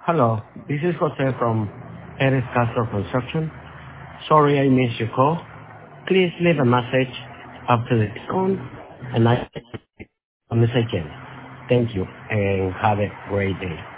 Hello, this is Jose from Eres Castro Construction. Sorry I missed your call. Please leave a message after the tone, and I promise I can. Thank you, and have a great day.